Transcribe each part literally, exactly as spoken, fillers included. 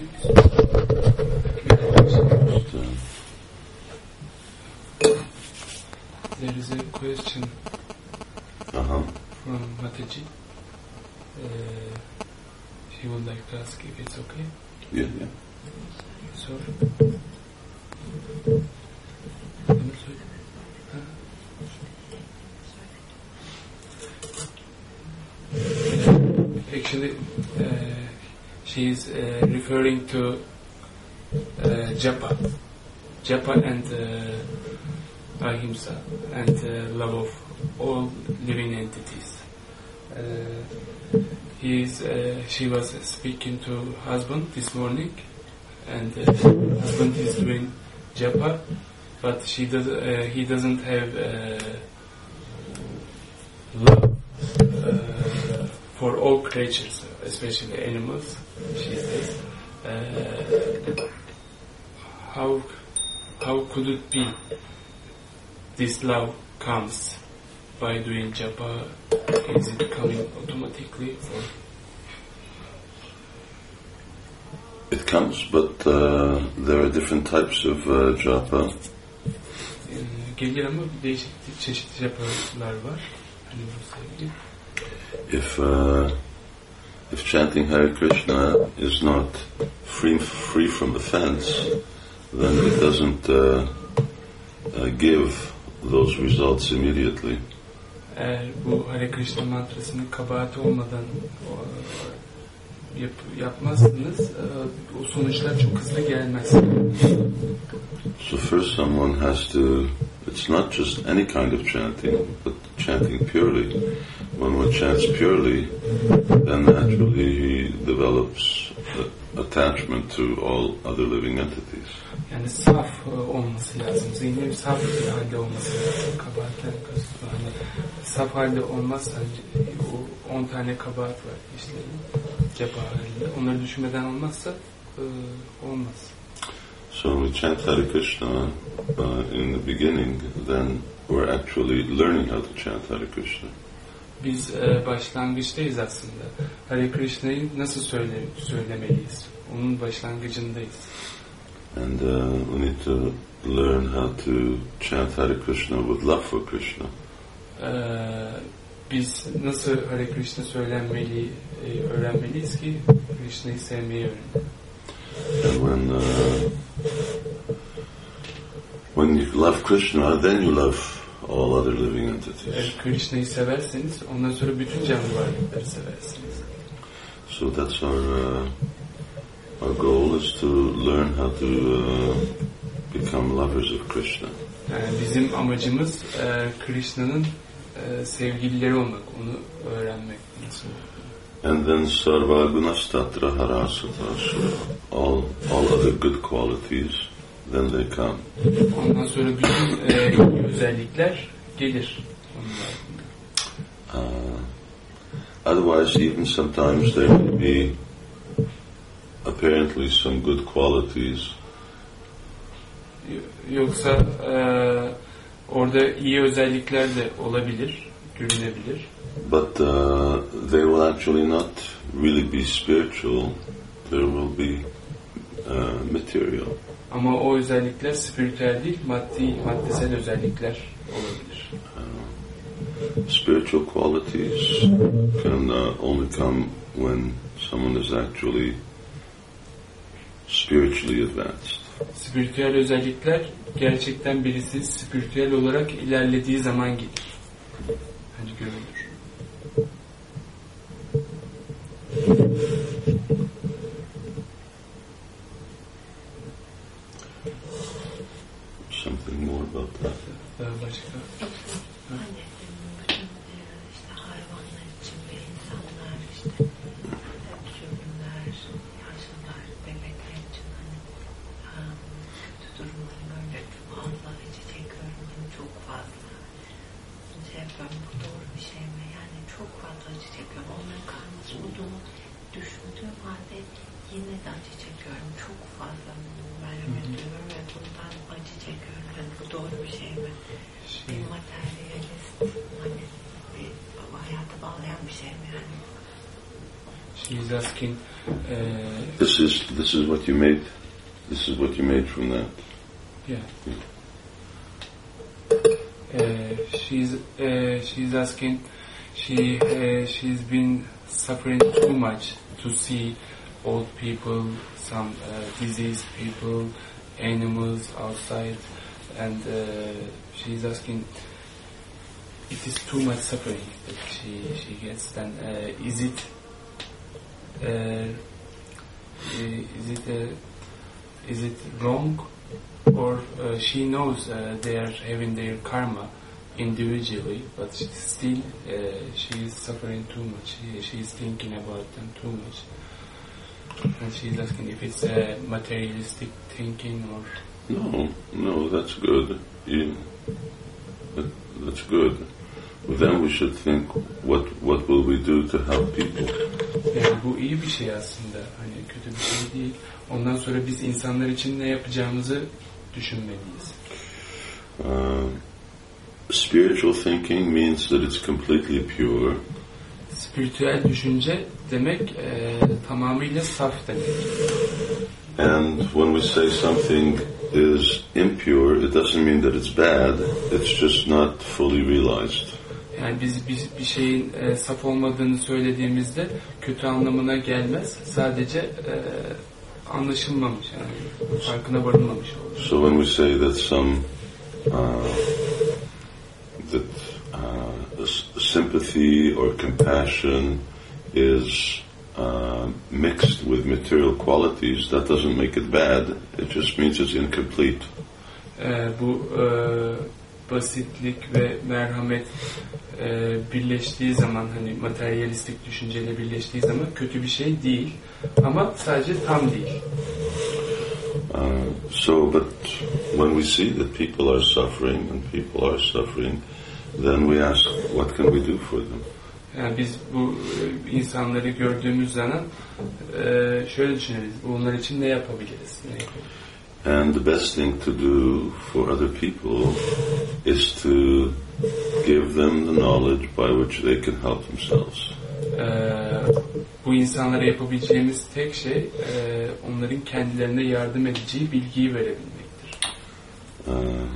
There is a question uh-huh. from Mataji. Uh, she would like to ask if it's okay. Yeah, yeah. Sorry. Actually, uh, she is uh, referring to uh, japa, japa and uh, ahimsa, and uh, love of all living entities. Uh, he is, uh, she was speaking to husband this morning, and uh, husband is doing japa, but she does, uh, he doesn't have uh, love uh, for all creatures, especially animals. She says, uh, how how could it be this love comes by doing japa? Is it coming automatically, or it comes, but uh, there are different types of uh, japa. Gelir ama değişik çeşitli japalar var. Hani bu sevgi. If uh, if chanting Hare Krishna is not free free from offense, then it doesn't uh, uh, give those results immediately. Eğer bu Hare Krishna mantrasının kabahati olmadan yap, yapmazsınız, o sonuçlar çok hızlı gelmez. So first someone has to, it's not just any kind of chanting, but chanting purely. When one chants purely, then naturally he develops attachment to all other living entities. Yani saf olması lazım. Zihni saf bir halde olması lazım. Kabahatler kasıtlı. Hani saf halde olmazsa o on tane kabahat var işlerin. Ceba halinde. Onları düşünmeden olmazsa e, olmaz. So when we chant Hare Krishna uh, in the beginning, then we're actually learning how to chant Hare Krishna. Biz e, başlangıçtayız aslında. Hare Krishna'yı nasıl söyle, söylemeliyiz? Onun başlangıcındayız. And uh, we need to learn how to chant Hare Krishna with love for Krishna. Ee, biz nasıl Hare Krishna söylenmeli, e, öğrenmeliyiz ki Krishna'yı sevmeyi öğrenelim. And when uh, when you love Krishna, then you love all other living entities. Eğer Krishna'yı severseniz, ondan sonra bütün canlı varlıkları seversiniz. So that's our uh, our goal is to learn how to uh, become lovers of Krishna. Yani bizim amacımız e, Krishna'nın e, sevgilileri olmak, onu öğrenmek nasıl. And then sarva gunastatra harasata, so all all other good qualities, then they come. Ondan sonra bütün e, özellikler gelir. Uh, otherwise, even sometimes there may be apparently some good qualities. Yoksa e, orada iyi özellikler de olabilir, görünebilir. But uh, they will actually not really be spiritual. There will be uh, material. Ama o özellikler spiritüel değil, maddi, maddesel özellikler olabilir. Uh, spiritual qualities can uh, only come when someone is actually spiritually advanced. Spiritüel özellikler gerçekten birisi spiritüel olarak ilerlediği zaman gelir. Hani görülür. Something more about that. Daha başka. Hani bütün işte hayvanlar için ve insanlar işte sürünler, yaşlılar, bebekler için hani kötü durumları böyle fazla acı çekiyorum hani çok fazla. Şey yapıyorum, bu doğru bir şey mi? Yani çok fazla acı çekiyorum. Onların karnısı olduğunu düşündüğüm halde yine de acı çekiyorum. Çok fazla merhamet duyuyorum ve bundan acı çekiyorum. Yani bu doğru bir şey mi? Bir materyalist, hani bir hayata bağlayan bir şey mi yani? She is asking. Uh, this is this is what you made. This is what you made from that. Yeah. Uh, she's uh, she's asking. She uh, she's been suffering too much to see old people, some uh, diseased people, animals outside, and uh, she's asking. It is too much suffering that she she gets. Then uh, is it uh, is it uh, is it wrong, or uh, she knows uh, they are having their karma individually, but still uh, she is suffering too much. She, she is thinking about them too much, and she is asking if it's a materialistic thinking or. No, no, that's good. You, that, that's good. But then we should think, what what will we do to help people? Yani bu iyi bir şey aslında. Hani kötü bir şey değil. Ondan sonra biz insanlar için ne yapacağımızı düşünmeliyiz. Uh, spiritual thinking means that it's completely pure. Spiritüel düşünce demek e, tamamıyla saf demek. And when we say something is impure, it doesn't mean that it's bad. It's just not fully realized. Yani biz bir, bir şeyin e, saf olmadığını söylediğimizde kötü anlamına gelmez. Sadece e, anlaşılmamış, yani farkına varılmamış olur. So when we say that some uh, that uh, sympathy or compassion is uh, mixed with material qualities, that doesn't make it bad. It just means it's incomplete. E, bu e, basitlik ve merhamet e, birleştiği zaman, hani materyalistik düşünceyle birleştiği zaman kötü bir şey değil, ama sadece tam değil. Uh, so, but when we see that people are suffering and people are suffering, then we ask, what can we do for them? Yani biz bu e, insanları gördüğümüz zaman e, şöyle düşünürüz, onlar için ne yapabiliriz? Ne yapabiliriz? And the best thing to do for other people is to give them the knowledge by which they can help themselves. Ee, bu insanlara yapabileceğimiz tek şey e, onların kendilerine yardım edeceği bilgiyi verebilmektir. Uh,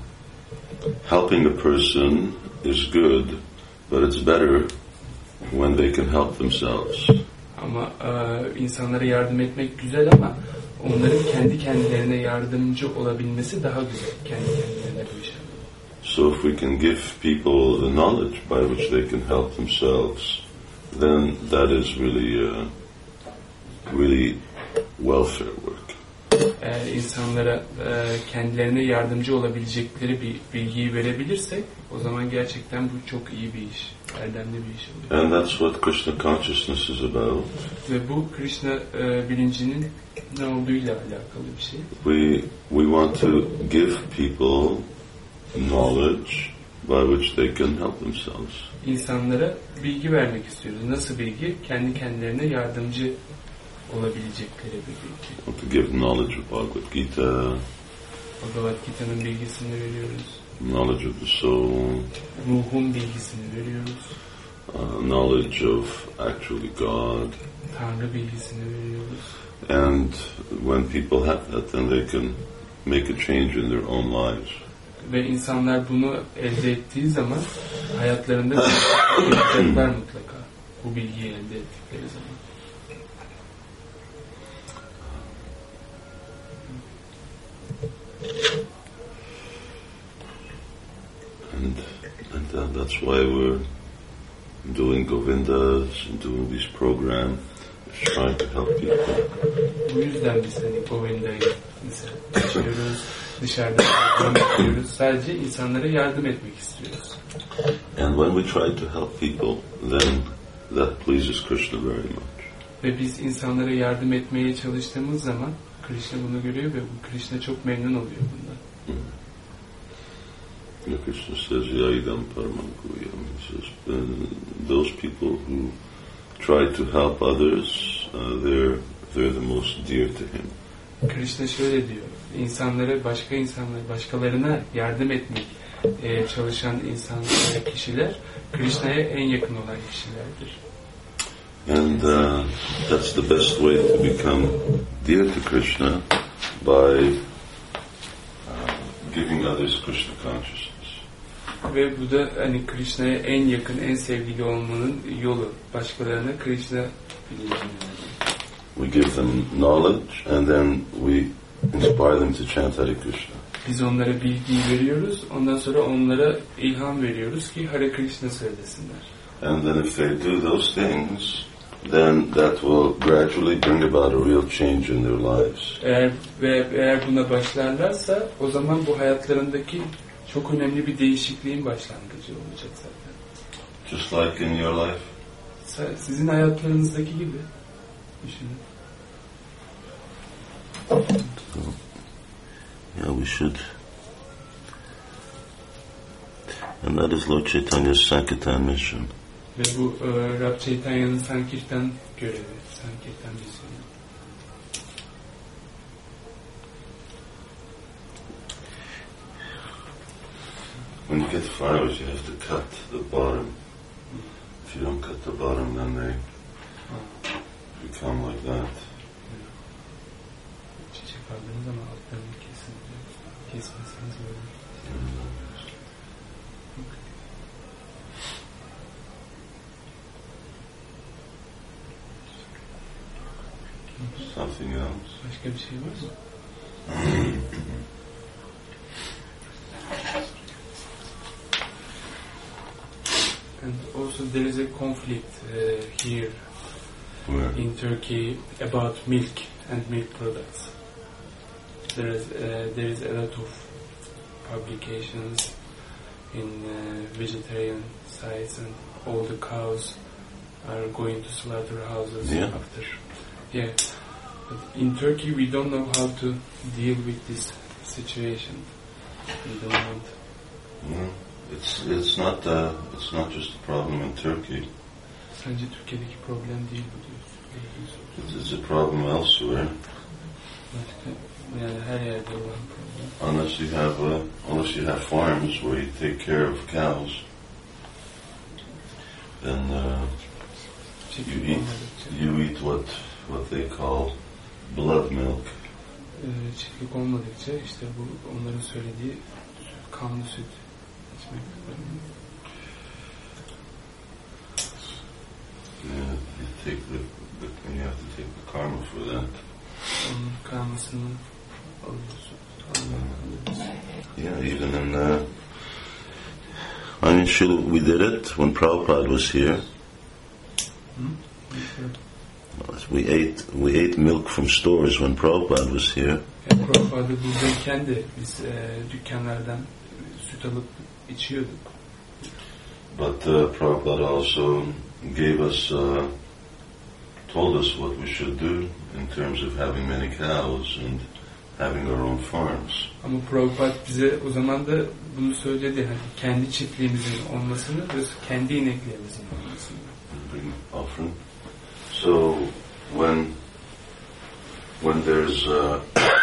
helping a person is good, but it's better when they can help themselves. Ama e, insanlara yardım etmek güzel, ama onların kendi kendilerine yardımcı olabilmesi daha güzel. Kendi kendilerine bu işe. So if we can give people the knowledge by which they can help themselves, then that is really, uh, really welfare work. Eğer insanlara e, kendilerine yardımcı olabilecekleri bir bilgiyi verebilirsek, o zaman gerçekten bu çok iyi bir iş, erdemli bir iş oluyor. And that's what Krishna consciousness is about. Ve bu Krishna e, bilincinin ne olduğuyla alakalı bir şey. We we want to give people knowledge by which they can help themselves. İnsanlara bilgi vermek istiyoruz. Nasıl bilgi? Kendi kendilerine yardımcı olabilecekleri bir bilgi. We want to give knowledge of Bhagavad Gita, Bhagavad Gita'nın bilgisini veriyoruz. knowledge of the soul, Ruhun bilgisini veriyoruz. uh, knowledge of actually God. Tanrı bilgisini veriyoruz. And when people have that, then they can make a change in their own lives. Ve insanlar bunu elde ettiği zaman hayatlarında yapacaklar mutlaka. Bu bilgiyi elde ettikleri zaman. And, and uh, that's why we're doing Govindas and doing these programs, trying to help people. Bu yüzden biz hani Govinda'yı mesela açıyoruz, dışarıda yapıyoruz. Sadece insanlara yardım etmek istiyoruz. And when we try to help people, then that pleases Krishna very much. Ve biz insanlara yardım etmeye çalıştığımız zaman Krishna bunu görüyor ve bu Krishna çok memnun oluyor bundan. Mm. Krishna says, Yaidam Paramam Guyam. He says, those people who try to help others, uh, they're, they're the most dear to him. Krishna şöyle diyor, insanlara, başka insanlar, başkalarına yardım etmek e, çalışan insan, kişiler, Krishna'ya en yakın olan kişilerdir. And uh, that's the best way to become dear to Krishna, by uh, giving others Krishna consciousness. Ve bu da hani Krishna'ya en yakın, en sevgili olmanın yolu. Başkalarına Krishna bilincini vermek. We give them knowledge and then we inspire them to chant Hare Krishna. Biz onlara bilgiyi veriyoruz, ondan sonra onlara ilham veriyoruz ki Hare Krishna söylesinler. And then if they do those things, then that will gradually bring about a real change in their lives. Eğer ve eğer buna başlarlarsa, o zaman bu hayatlarındaki çok önemli bir değişikliğin başlangıcı olacak zaten. Just like in your life. Sizin hayatlarınızdaki gibi düşünün. Yeah, we should. And that is Lord Chaitanya's Sankirtan mission. Ve bu e, Rab Chaitanya'nın Sankirtan görevi, Sankirtan misyonu. When you get flowers, you have to cut the bottom. If you don't cut the bottom, then they become like that. Çiçek aldığınız zaman altlarını kesin. Kesmeseniz böyle. Something else. Başka bir şey var mı? And also there is a conflict uh, here Where? in Turkey about milk and milk products. There is uh, there is a lot of publications in uh, vegetarian sites, and all the cows are going to slaughterhouses Yeah. after. Yeah, but in Turkey we don't know how to deal with this situation. We don't want. No, it's it's not uh, it's not just a problem in Turkey. Sence Türkiye'deki problem değil bu diyorsun. It's, it's a problem elsewhere. Başka, yani her yerde olan problem. Unless you have uh, unless you have farms where you take care of cows, then uh, you eat you eat what what they call blood milk. Ee, çiftlik olmadıkça işte bu onların söylediği kanlı süt içmek. Yeah, you take the, the you have to take the karma for that. Onun karmasını alıyorsun. Yeah, even in uh, I mean, Shil, we did it when Prabhupada was here. Hmm? We ate we ate milk from stores when Prabhupada was here. Yani Prabhupada buradayken de biz e, dükkanlardan süt alıp içiyorduk. But uh, Prabhupada also gave us, uh, told us what we should do in terms of having many cows and having our own farms. Ama Prabhupada bize o zaman da bunu söyledi. Hani kendi çiftliğimizin olmasını ve kendi ineklerimizin olmasını. Bring offering. So when when there's uh,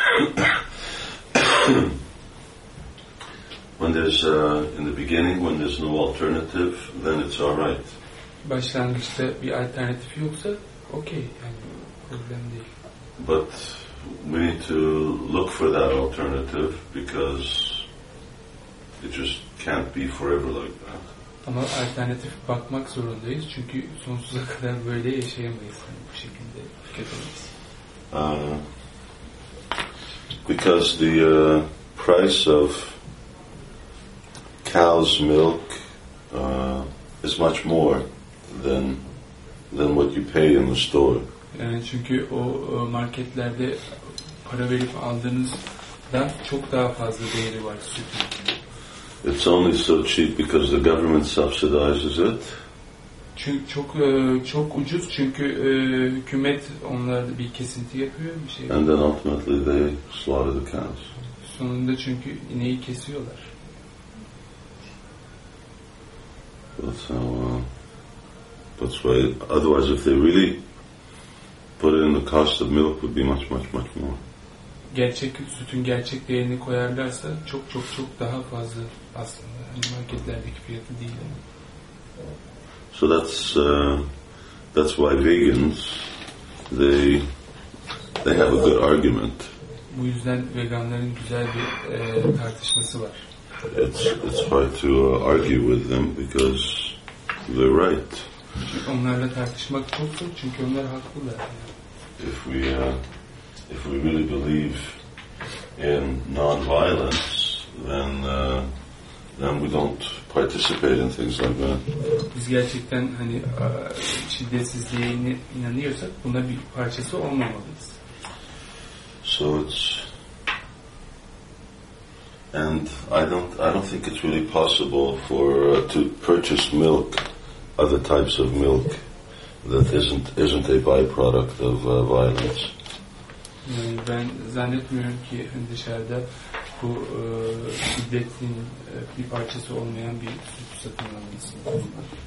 when there's uh, in the beginning when there's no alternative, then it's all right. Başlangıçta bir alternatif yoksa okey, yani problem değil. But we need to look for that alternative because it just can't be forever like that. Ama alternatif bakmak zorundayız çünkü sonsuza kadar böyle yaşayamayız. Yani bu şekilde tüketemeyiz. Uh, because the uh, price of cow's milk uh, is much more than than what you pay in the store. Yani çünkü o marketlerde para verip aldığınızdan çok daha fazla değeri var sütün. It's only so cheap because the government subsidizes it. Çünkü çok çok ucuz çünkü hükümet onlarda bir kesinti yapıyor bir şey. And then ultimately they slaughter the cows. Sonunda çünkü ineği kesiyorlar. That's how. Uh, that's why. Otherwise, if they really put it in, the cost of milk would be much, much, much more. Gerçek sütün gerçek değerini koyarlarsa çok çok çok daha fazla aslında. Hani marketlerdeki fiyatı değil. So that's uh, that's why vegans, they they have a good argument. Bu yüzden veganların güzel bir e, tartışması var. It's it's hard to uh, argue with them because they're right. Onlarla tartışmak çok zor çünkü onlar haklılar. If we uh, if we really believe in non-violence, then uh, then we don't participate in things like that. Biz gerçekten hani şiddetsizliğe inanıyorsak buna bir parçası olmamalıyız. So it's and I don't I don't think it's really possible for uh, to purchase milk, other types of milk that isn't isn't a byproduct of uh, violence. Yani ben zannetmiyorum ki dışarıda bu e, şiddetin e, bir parçası olmayan bir süt satın almalısın.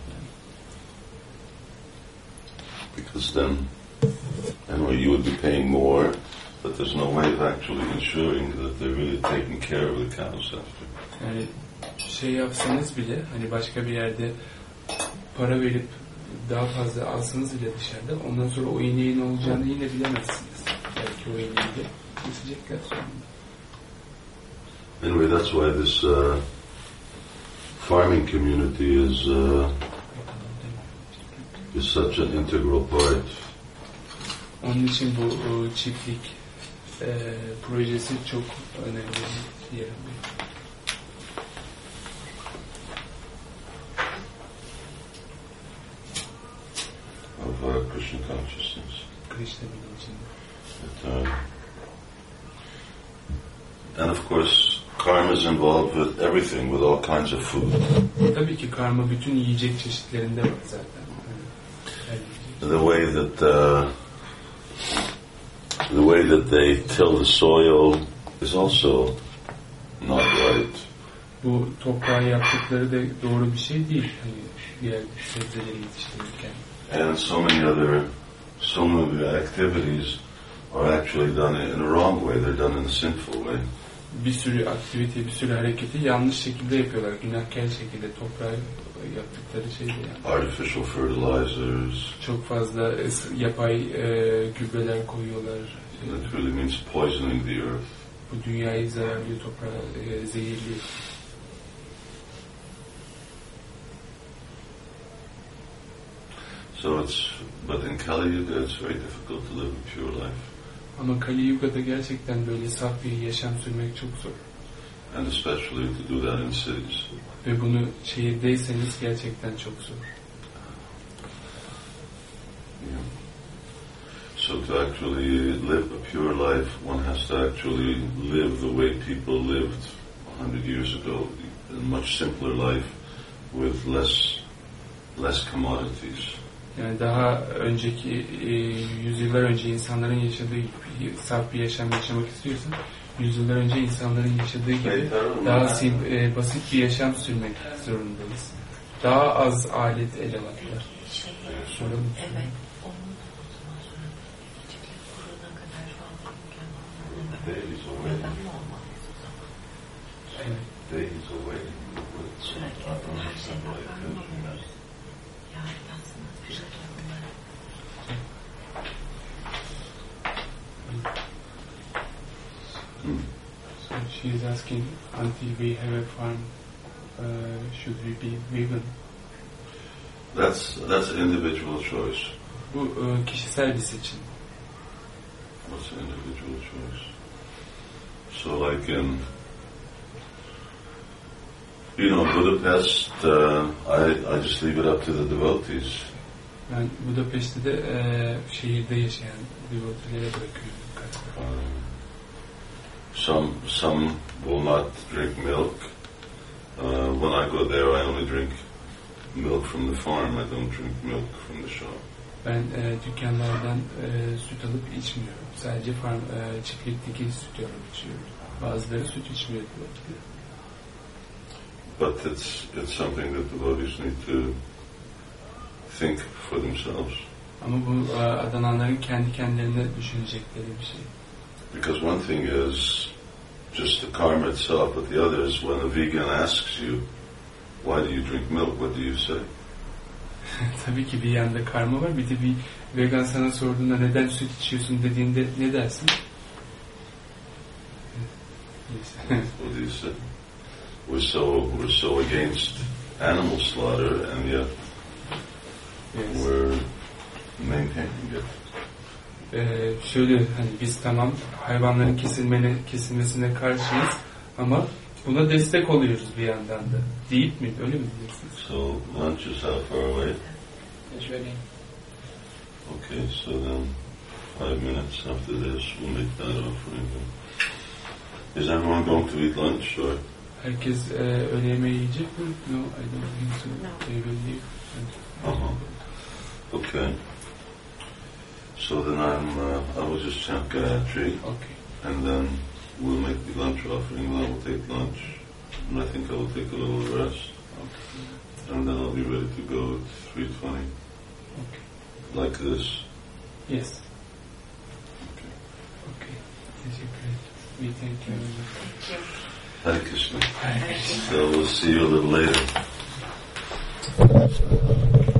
Because then, anyway, you would be paying more, but there's no way of actually ensuring that they're really taking care of the cows after. Yani şey yapsanız bile, hani başka bir yerde para verip daha fazla alsanız bile dışarıda, ondan sonra o ineğin olacağını yine bilemezsiniz. Belki o ineği de kesecekler sonunda. Anyway, that's why this uh, farming community is uh, is such an integral part. Onun için bu o, çiftlik e, projesi çok önemli bir yer alıyor. Of uh, Krishna consciousness. Krishna bilincinde. But, uh, and of course, karma is involved with everything, with all kinds of food. Tabii ki karma bütün yiyecek çeşitlerinde var zaten. The way that uh, the way that they till the soil is also not right. Bu toprağa yaptıkları da doğru bir şey değil. Hani diğer sebzeleri yetiştirirken. And so many other, so many activities are actually done in a wrong way. They're done in a sinful way. Bir sürü aktivite, bir sürü hareketi yanlış şekilde yapıyorlar. Günahkar şekilde toprağa yaptıkları şey de yani. Artificial fertilizers. Çok fazla yapay e, gübreler koyuyorlar. That really means poisoning the earth. Bu dünyayı zararlıyor, toprağı e, zehirliyor. So it's, but in Kali Yuga it's very difficult to live a pure life. Ama Kali Yuga'da gerçekten böyle saf bir yaşam sürmek çok zor. And especially to do that in cities. Ve bunu şehirdeyseniz gerçekten çok zor. Yeah. So to actually live a pure life, one has to actually live the way people lived a hundred years ago, a much simpler life with less less commodities. Yani daha önceki e, yüzyıllar önce insanların yaşadığı gibi saf bir yaşam yaşamak istiyorsan, yüzyıllar önce insanların yaşadığı gibi daha sim, e, basit bir yaşam sürmek zorundayız. Daha az alet edevatlar. Şey, Sorun. evet. Onun zaman sonra çiftlik kuruna kadar falan neden mi olmalıyız o zaman? Evet. Sürekli her şeyden varmamıyoruz. Yani aslında bir şey olmalı. So she is asking, until we have a farm, uh, should we be vegan? That's that's an individual choice. Bu e, kişisel bir seçim. What's an individual choice? So like in, you know, Budapest, uh, I I just leave it up to the devotees. Ben Budapeşte de e, şehirde yaşayan devoteelere bırakıyorum. Um, some some will not drink milk. Uh, when I go there, I only drink milk from the farm. I don't drink milk from the shop. Ben e, dükkanlardan e, süt alıp içmiyorum. Sadece farm, e, çiftlikteki sütü alıp içiyorum. Bazıları süt içmiyor. But it's it's something that devotees need to think for themselves. Ama bu e, adananların kendi kendilerine düşünecekleri bir şey. Because one thing is just the karma itself, but the other is when a vegan asks you, why do you drink milk, what do you say? Tabii ki bir yanda karma var. Bir de bir vegan sana sorduğunda neden süt içiyorsun dediğinde ne dersin? What do you say? We're so we're so against animal slaughter, and yet Yes. we're maintaining it. Ee, şöyle hani biz tamam hayvanların kesilmene, kesilmesine karşıyız ama buna destek oluyoruz bir yandan da. Değil mi? Öyle mi diyorsunuz? So lunch is how far away? It's ready. Okay, so then five minutes after this we'll make that offering. Is everyone going to eat lunch or? Herkes e, öğle yemeği yiyecek mi? No, I don't think so. No. They will leave. Uh-huh. Okay. So then I'm, uh, I will just chant Gayatri, Okay. and then we'll make the lunch offering, then we'll take lunch, and I think I will take a little rest, Okay. and then I'll be ready to go at three twenty. Okay. Like this? Yes. Okay. Okay. Teşekkür ederim. We thank you. Thank you. Hare Krishna. Hare Krishna. So we'll see you a little later.